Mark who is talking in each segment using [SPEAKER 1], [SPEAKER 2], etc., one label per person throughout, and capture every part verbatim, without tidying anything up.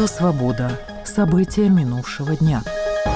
[SPEAKER 1] Радио «Свобода». События минувшего дня.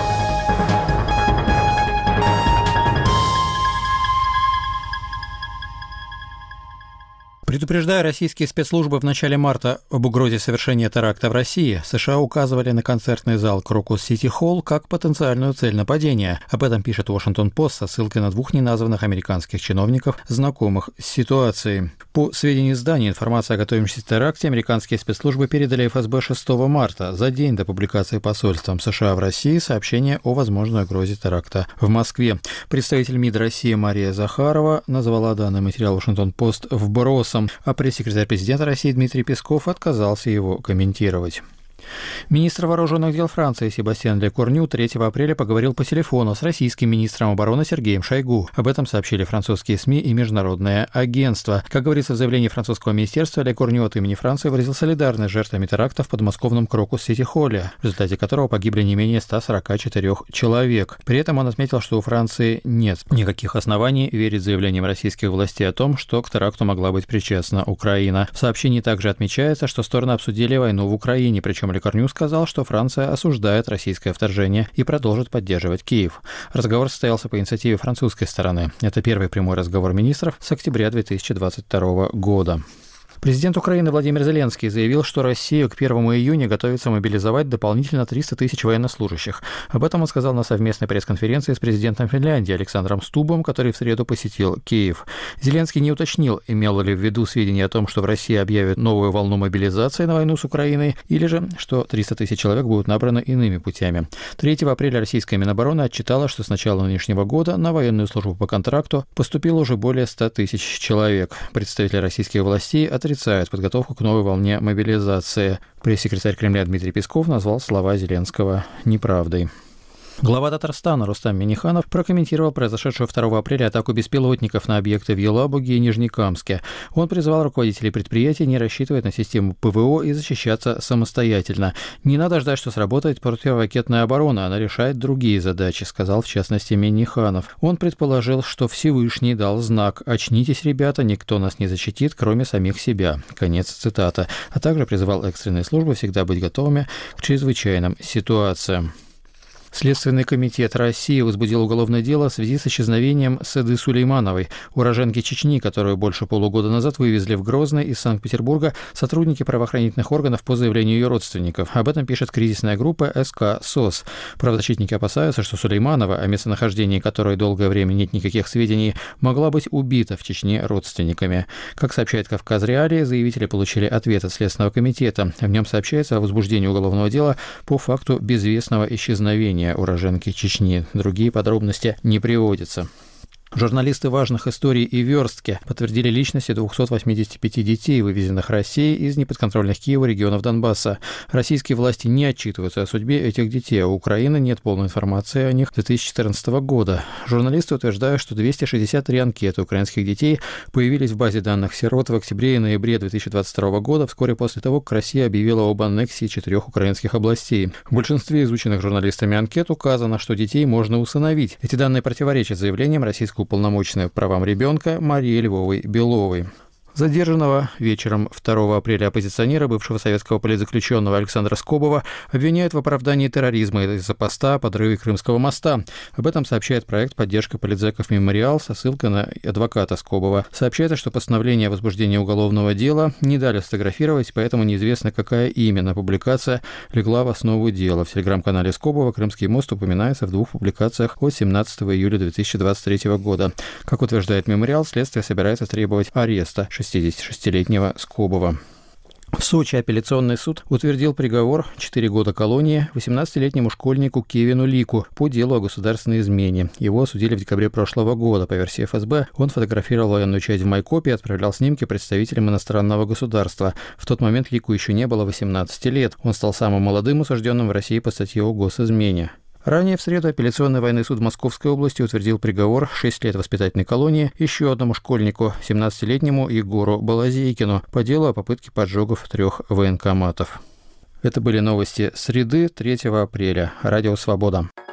[SPEAKER 2] Предупреждая российские спецслужбы в начале марта об угрозе совершения теракта в России, США указывали на концертный зал Крокус Сити Холл как потенциальную цель нападения. Об этом пишет Washington Post со ссылкой на двух неназванных американских чиновников, знакомых с ситуацией. По сведению издания, информацию о готовящемся теракте американские спецслужбы передали эф эс бэ шестого марта, за день до публикации посольством США в России сообщения о возможной угрозе теракта в Москве. Представитель МИД России Мария Захарова назвала данный материал Washington Post вбросом, а пресс-секретарь президента России Дмитрий Песков отказался его комментировать. Министр вооруженных дел Франции Себастьян Лекорню третьего апреля поговорил по телефону с российским министром обороны Сергеем Шойгу. Об этом сообщили французские СМИ и международное агентство. Как говорится в заявлении французского министерства, Лекорню от имени Франции выразил солидарность с жертвами теракта в подмосковном Крокус-Сити-Холле, в результате которого погибли не менее ста сорока четырёх человек. При этом он отметил, что у Франции нет никаких оснований верить заявлениям российских властей о том, что к теракту могла быть причастна Украина. В сообщении также отмечается, что стороны обсудили войну в Украине, причем Лекорню сказал, что Франция осуждает российское вторжение и продолжит поддерживать Киев. Разговор состоялся по инициативе французской стороны. Это первый прямой разговор министров с октября две тысячи двадцать второго года. Президент Украины Владимир Зеленский заявил, что Россия к первому июня готовится мобилизовать дополнительно триста тысяч военнослужащих. Об этом он сказал на совместной пресс-конференции с президентом Финляндии Александром Стубом, который в среду посетил Киев. Зеленский не уточнил, имел ли в виду сведения о том, что в России объявят новую волну мобилизации на войну с Украиной, или же, что триста тысяч человек будут набраны иными путями. третьего апреля российская Минобороны отчитала, что с начала нынешнего года на военную службу по контракту поступило уже более ста тысяч человек. Представители российских властей от отрицает подготовку к новой волне мобилизации. Пресс-секретарь Кремля Дмитрий Песков назвал слова Зеленского неправдой. Глава Татарстана Рустам Минниханов прокомментировал произошедшую второго апреля атаку беспилотников на объекты в Елабуге и Нижнекамске. Он призвал руководителей предприятий не рассчитывать на систему ПВО и защищаться самостоятельно. «Не надо ждать, что сработает противоракетная оборона, она решает другие задачи», сказал в частности Минниханов. Он предположил, что Всевышний дал знак «Очнитесь, ребята, никто нас не защитит, кроме самих себя». Конец цитаты. А также призывал экстренные службы всегда быть готовыми к чрезвычайным ситуациям. Следственный комитет России возбудил уголовное дело в связи с исчезновением Сады Сулеймановой, уроженки Чечни, которую больше полугода назад вывезли в Грозный из Санкт-Петербурга сотрудники правоохранительных органов по заявлению ее родственников. Об этом пишет кризисная группа эс ка СОС. Правозащитники опасаются, что Сулейманова, о местонахождении которой долгое время нет никаких сведений, могла быть убита в Чечне родственниками. Как сообщает «Кавказ Реалии», заявители получили ответ от Следственного комитета. В нем сообщается о возбуждении уголовного дела по факту безвестного исчезновения уроженки Чечни. Другие подробности не приводятся. Журналисты важных историй и верстки подтвердили личности двухсот восьмидесяти пяти детей, вывезенных Россией из неподконтрольных Киеву регионов Донбасса. Российские власти не отчитываются о судьбе этих детей, а у Украины нет полной информации о них с две тысячи четырнадцатого года. Журналисты утверждают, что двести шестьдесят три анкеты украинских детей появились в базе данных сирот в октябре и ноябре две тысячи двадцать второго года, вскоре после того, как Россия объявила об аннексии четырех украинских областей. В большинстве изученных журналистами анкет указано, что детей можно усыновить. Эти данные противоречат заявлениям российского уполномоченной по правам ребенка Марии Львовой-Беловой. Задержанного вечером второго апреля оппозиционера, бывшего советского политзаключенного Александра Скобова, обвиняют в оправдании терроризма из-за поста о подрыве Крымского моста. Об этом сообщает проект «Поддержка политзеков Мемориал» со ссылкой на адвоката Скобова. Сообщается, что постановление о возбуждении уголовного дела не дали сфотографировать, поэтому неизвестно, какая именно публикация легла в основу дела. В телеграм-канале Скобова Крымский мост упоминается в двух публикациях от семнадцатого июля две тысячи двадцать третьего года. Как утверждает Мемориал, следствие собирается требовать ареста шестидесятишестилетнего Скобова. В Сочи апелляционный суд утвердил приговор четыре года колонии восемнадцатилетнему школьнику Кевину Лику по делу о государственной измене. Его осудили в декабре прошлого года. По версии эф эс бэ, он фотографировал военную часть в Майкопе и отправлял снимки представителям иностранного государства. В тот момент Лику еще не было восемнадцати лет. Он стал самым молодым осужденным в России по статье о госизмене. Ранее в среду апелляционный военный суд Московской области утвердил приговор шесть лет воспитательной колонии еще одному школьнику, семнадцатилетнему Егору Балазейкину, по делу о попытке поджогов трех военкоматов. Это были новости среды, третьего апреля. Радио «Свобода».